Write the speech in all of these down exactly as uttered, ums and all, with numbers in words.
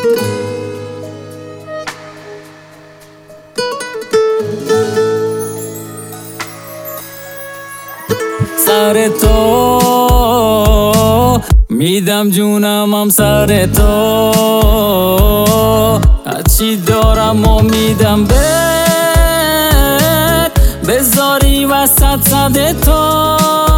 سر تو میدم جونم هم سر تو، هرچی دارم و میدم بهت، بذاری وسط صد تو.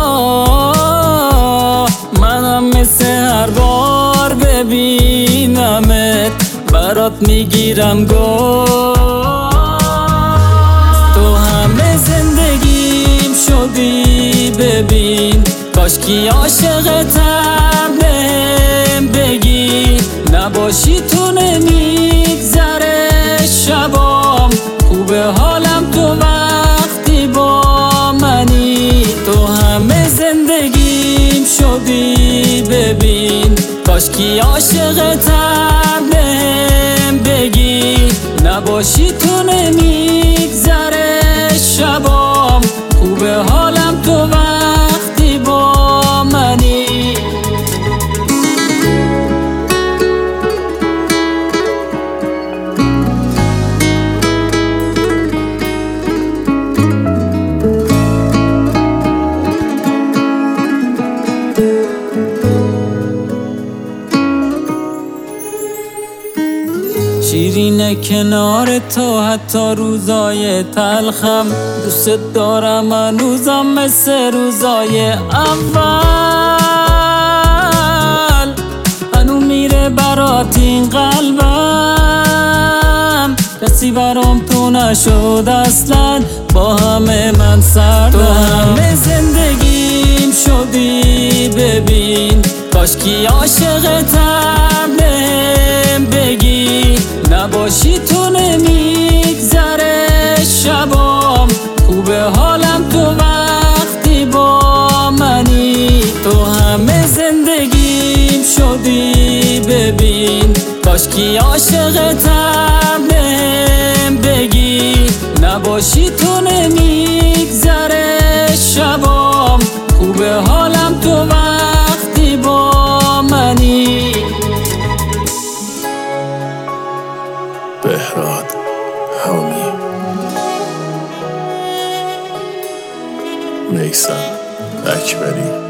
منم مثل هر بار ببینمت برات میگیرم گل. تو همه زندگیم شدی ببین، کاشکی عاشقتم بهم بگی. نباشی تو نمیگذره شبام، خوبه حالم تو وقتی با منی. تو همه زندگیم شدی ببین، کاشکی عاشقتم بهم بگی. نباشی تو نمیگذره شبام، خوبه حالم تو وقتی با منی. شیرینه کنار تو حتی روزای تلخم، دوست دارم هنوزم مثل روزای اول. هنو میره برات این قلبم، کسی برام تو نشد اصلا، با همه من سر. تو همه زندگیم شدی ببین، کاشکی عاشقتم بهم بگی. نباشی تو نمیگذره شبام، خوبه حالم تو وقتی با منی. تو همه زندگیم شدی ببین، کاشکی عاشقتم بهم بگی. نباشی تو نمیگذره شبام، خوبه حالم تو وقتی با منی. بهراد هامی میثم اکبری